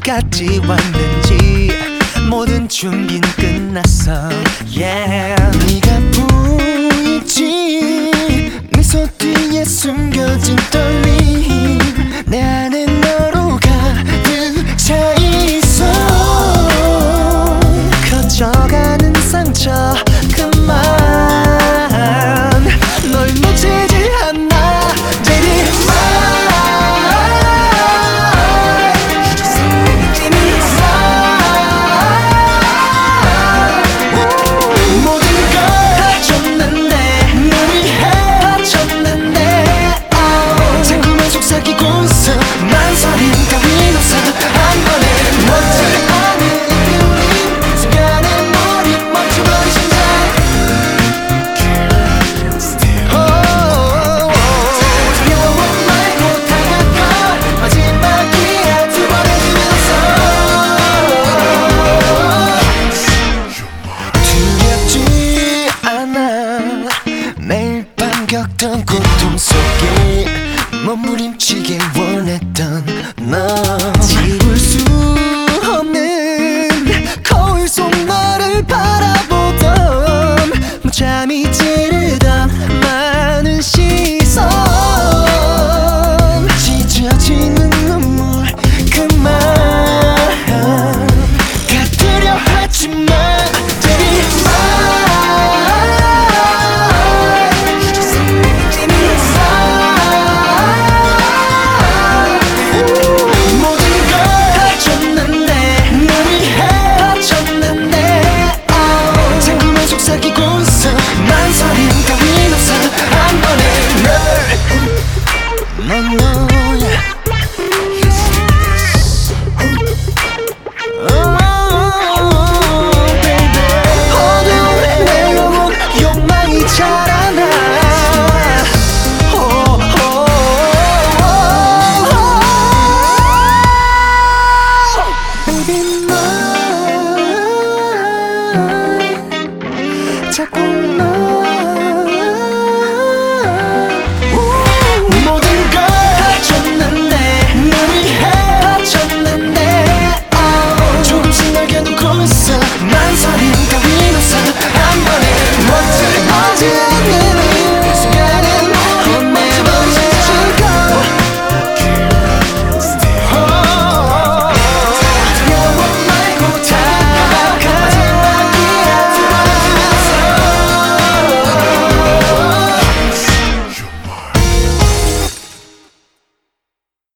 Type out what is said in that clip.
어디까지 왔는지 모든 준비는 끝났어. Yeah. 네가 보이지 미소 뒤에 숨겨진 떨림 내 안에 너로 가득 차 있어. 커져가는 상처 그만 널 놓치지 않아. Baby 매일 밤 겪던 고통 속에 몸부림치게 원했던 너 지울 수 없는 거울 속 너를 바라보던 잠이 찌르던 많은 시선 찢어지는 눈물 그만 가두려 하지만 baby